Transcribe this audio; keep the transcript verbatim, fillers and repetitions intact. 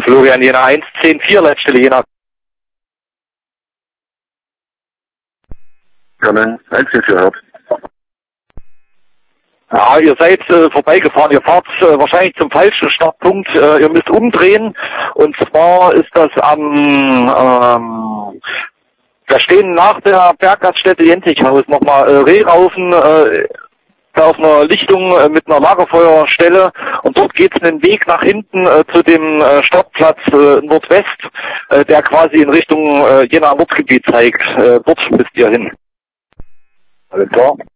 Florian Jena eins zehn vier, Leitstelle Jena. Gerne, eins zehn vier hört. Ja, ihr seid äh, vorbeigefahren, ihr fahrt äh, wahrscheinlich zum falschen Startpunkt, äh, ihr müsst umdrehen, und zwar ist das am, ähm, wir stehen nach der Berggaststätte Jentichhaus nochmal äh, Rehraufen, äh, da auf einer Lichtung äh, mit einer Lagerfeuerstelle, und dort geht es einen Weg nach hinten äh, zu dem äh, Startplatz äh, Nordwest, äh, der quasi in Richtung äh, Jena Nordgebiet zeigt, äh, dort müsst ihr hin. Alles klar.